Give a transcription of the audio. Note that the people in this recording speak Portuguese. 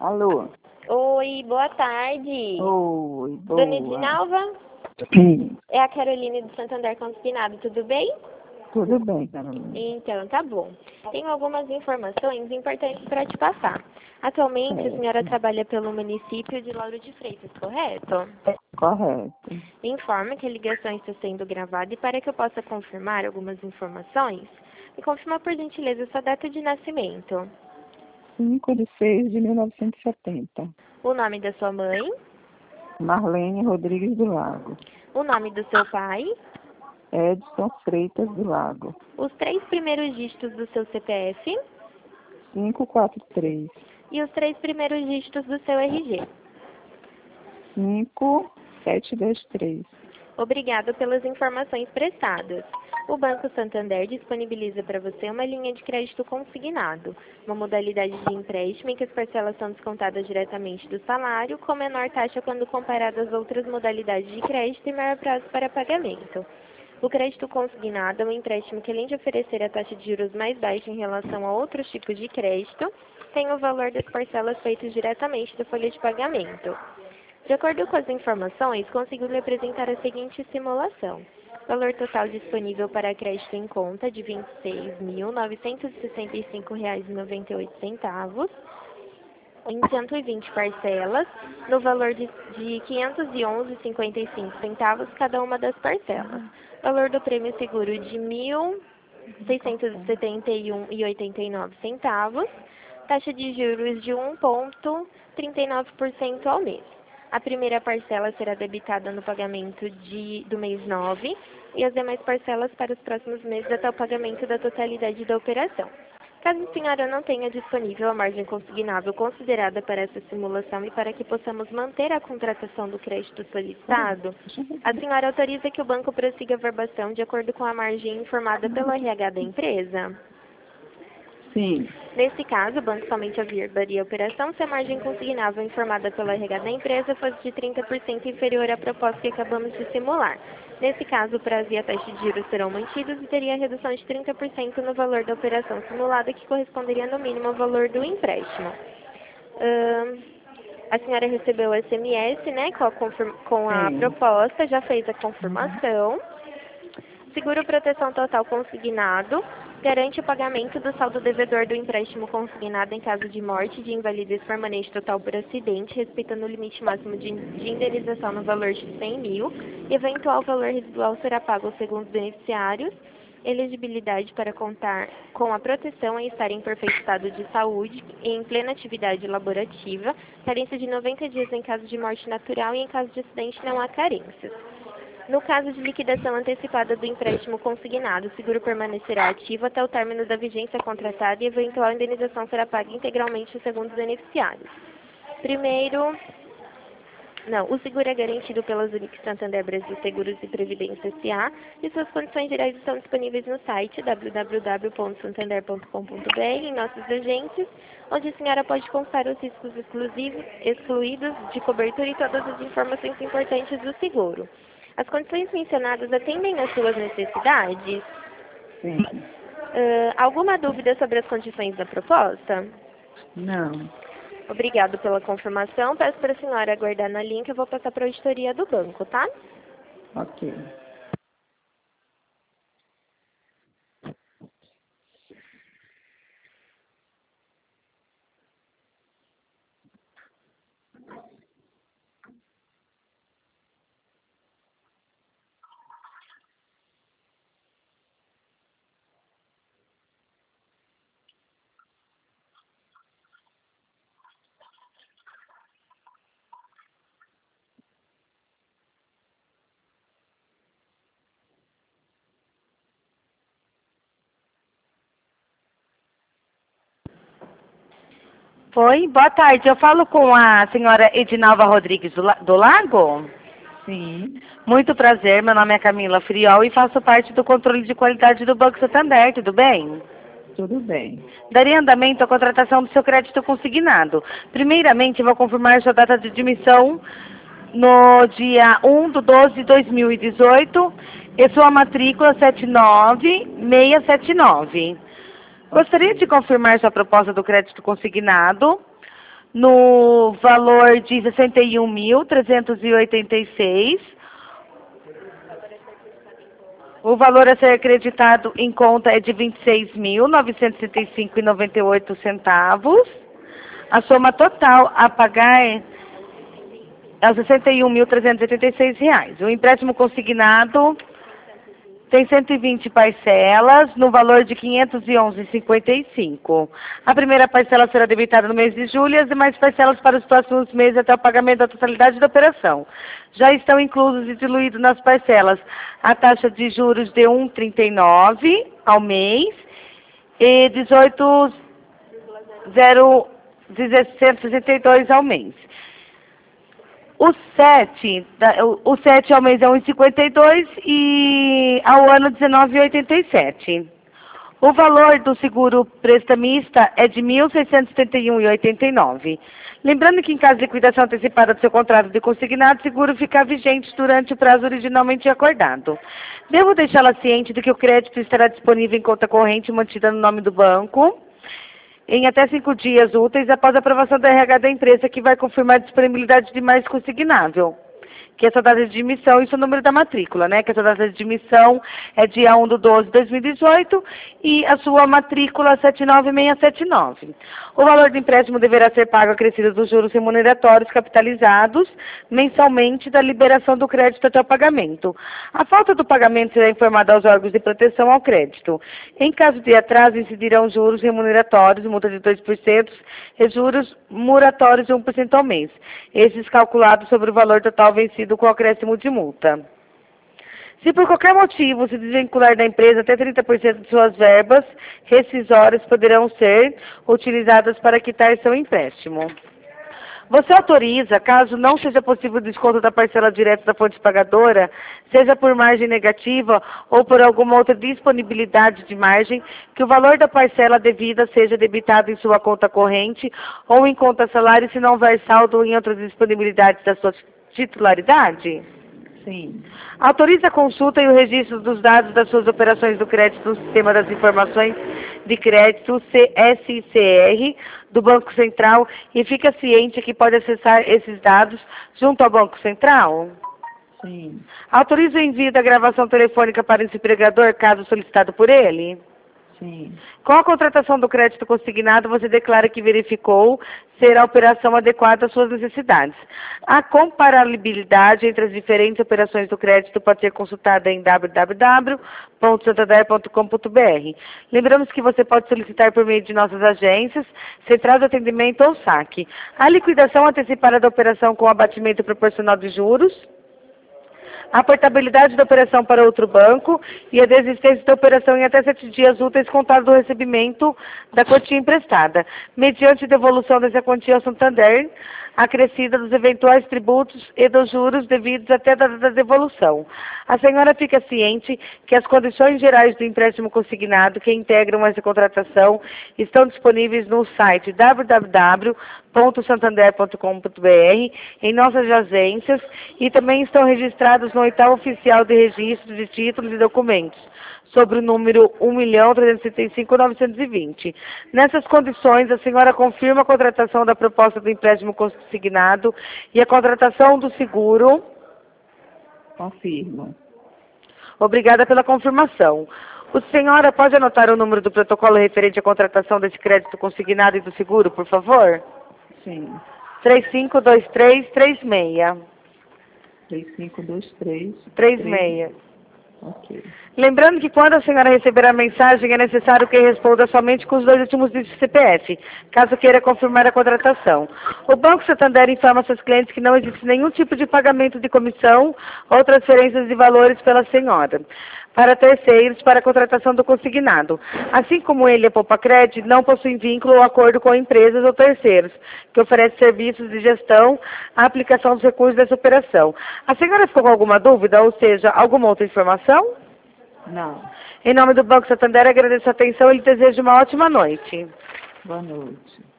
Alô? Oi, boa tarde. Oi, boa. Dona Edinalva? Sim, É a Caroline do Santander Consignado, tudo bem? tudo bem, Carolina. Então, tá bom. Tenho algumas informações importantes para te passar. Atualmente, a senhora trabalha pelo município de Lauro de Freitas, correto? Correto. Informa que a ligação está sendo gravada e para que eu possa confirmar algumas informações, me confirma por gentileza sua data de nascimento, 5/6/1970. o nome da sua mãe, Marlene Rodrigues do Lago. o nome do seu pai, Edson Freitas do Lago. os 3 primeiros dígitos do seu CPF 543. e os 3 primeiros dígitos do seu RG. 5723. Obrigado pelas informações prestadas. O Banco Santander disponibiliza para você uma linha de crédito consignado, uma modalidade de empréstimo em que as parcelas são descontadas diretamente do salário, com menor taxa quando comparado às outras modalidades de crédito e maior prazo para pagamento. O crédito consignado é um empréstimo que, além de oferecer a taxa de juros mais baixa em relação a outros tipos de crédito, tem o valor das parcelas feitas diretamente da folha de pagamento. De acordo com as informações, consigo lhe apresentar a seguinte simulação. Valor total disponível para crédito em conta de R$ 26.965,98 em 120 parcelas, no valor de R$ 511,55 cada uma das parcelas. Valor do prêmio seguro de R$ 1.671,89, taxa de juros de 1,39% ao mês. A primeira parcela será debitada no pagamento do mês 9 e as demais parcelas para os próximos meses até o pagamento da totalidade da operação. Caso a senhora não tenha disponível a margem consignável considerada para essa simulação e para que possamos manter a contratação do crédito solicitado, a senhora autoriza que o banco prossiga a verbação de acordo com a margem informada pelo RH da empresa? Sim. Nesse caso, o banco somente averbaria a operação se a margem consignável informada pelo RH da empresa fosse de 30% inferior à proposta que acabamos de simular. Nesse caso, o prazo e a taxa de juros serão mantidos e teria redução de 30% no valor da operação simulada, que corresponderia no mínimo ao valor do empréstimo. A senhora recebeu o SMS, né, com a proposta, já fez a confirmação. Seguro proteção total consignado garante o pagamento do saldo devedor do empréstimo consignado em caso de morte, de invalidez permanente total por acidente, respeitando o limite máximo de indenização no valor de 100 mil. Eventual valor residual será pago aos segundos beneficiários. Elegibilidade para contar com a proteção e estar em perfeito estado de saúde e em plena atividade laborativa. Carência de 90 dias em caso de morte natural e em caso de acidente não há carências. No caso de liquidação antecipada do empréstimo consignado, o seguro permanecerá ativo até o término da vigência contratada e eventual indenização será paga integralmente aos segundos beneficiários. O seguro é garantido pela Zurich Santander Brasil Seguros e Previdência S.A. e suas condições gerais estão disponíveis no site www.santander.com.br em nossos agentes, onde a senhora pode consultar os riscos excluídos de cobertura e todas as informações importantes do seguro. As condições mencionadas atendem às suas necessidades? Sim. Alguma dúvida sobre as condições da proposta? Não. Obrigado pela confirmação. Peço para a senhora aguardar na linha que eu vou passar para a auditoria do banco, tá? Ok. Oi, boa tarde. Eu falo com a senhora Edinalva Rodrigues do Lago? Sim. Muito prazer, meu nome é Camila Friol e faço parte do controle de qualidade do Banco Santander, tudo bem? Tudo bem. Daria andamento à contratação do seu crédito consignado. Primeiramente, vou confirmar sua data de admissão no dia 1/12/2018 e sua matrícula 79679. Gostaria de confirmar sua proposta do crédito consignado. no valor de 61.386. O valor a ser acreditado em conta é de R$ 26.965,98. A soma total a pagar é R$ 61.386. O empréstimo consignado tem 120 parcelas, no valor de R$ 511,55. A primeira parcela será debitada no mês de julho e as demais parcelas para os próximos meses até o pagamento da totalidade da operação. Já estão inclusos e diluídos nas parcelas a taxa de juros de 1,39 ao mês e 18,662 ao mês. O 7 ao mês é 1,52 e ao ano 19,87. O valor do seguro prestamista é de R$ 1.671,89. Lembrando que em caso de liquidação antecipada do seu contrato de consignado, o seguro fica vigente durante o prazo originalmente acordado. Devo deixá-la ciente de que o crédito estará disponível em conta corrente mantida no nome do banco em até 5 dias úteis após a aprovação da RH da empresa, que vai confirmar a disponibilidade de mais consignável, que é essa data de emissão e o número da matrícula, né? Que essa data de emissão é dia 1/12/2018 e a sua matrícula 79679. O valor do empréstimo deverá ser pago acrescido dos juros remuneratórios capitalizados mensalmente da liberação do crédito até o pagamento. A falta do pagamento será informada aos órgãos de proteção ao crédito. Em caso de atraso, incidirão juros remuneratórios, multa de 2% e juros muratórios de 1% ao mês. Esses calculados sobre o valor total vencido com acréscimo de multa. Se por qualquer motivo se desvincular da empresa, até 30% de suas verbas rescisórias poderão ser utilizadas para quitar seu empréstimo. Você autoriza, caso não seja possível o desconto da parcela direta da fonte pagadora, seja por margem negativa ou por alguma outra disponibilidade de margem, que o valor da parcela devida seja debitado em sua conta corrente ou em conta salário se não houver saldo em outras disponibilidades da sua titularidade? Sim. Autoriza a consulta e o registro dos dados das suas operações do crédito no Sistema das Informações de Crédito, CSICR, do Banco Central, e fica ciente que pode acessar esses dados junto ao Banco Central? Sim. Autoriza o envio da gravação telefônica para esse empregador, caso solicitado por ele? Sim. Com a contratação do crédito consignado, você declara que verificou ser a operação adequada às suas necessidades. A comparabilidade entre as diferentes operações do crédito pode ser consultada em www.santander.com.br. Lembramos que você pode solicitar por meio de nossas agências, central de atendimento ou saque. A liquidação antecipada da operação com abatimento proporcional de juros, a portabilidade da operação para outro banco e a desistência da operação em até 7 dias úteis contado do recebimento da quantia emprestada, mediante devolução dessa quantia ao Santander, acrescida dos eventuais tributos e dos juros devidos até a data da devolução. A senhora fica ciente que as condições gerais do empréstimo consignado que integram essa contratação estão disponíveis no site www.santander.com.br, em nossas agências, e também estão registrados no Edital Oficial de Registro de Títulos e Documentos, sobre o número 1.365.920. Nessas condições, a senhora confirma a contratação da proposta do empréstimo consignado e a contratação do seguro? Confirmo. Obrigada pela confirmação. A senhora pode anotar o número do protocolo referente à contratação desse crédito consignado e do seguro, por favor? Sim. 352336. 3523. 36. Ok. Lembrando que quando a senhora receber a mensagem, é necessário que responda somente com os 2 últimos dígitos do CPF, caso queira confirmar a contratação. O Banco Santander informa seus clientes que não existe nenhum tipo de pagamento de comissão ou transferências de valores pela senhora para terceiros para a contratação do consignado. Assim como ele, a Poupacred, não possui vínculo ou acordo com empresas ou terceiros que oferecem serviços de gestão à aplicação dos recursos dessa operação. A senhora ficou com alguma dúvida, ou seja, alguma outra informação? Não. Em nome do Banco Santander, agradeço a atenção e lhe desejo uma ótima noite. Boa noite.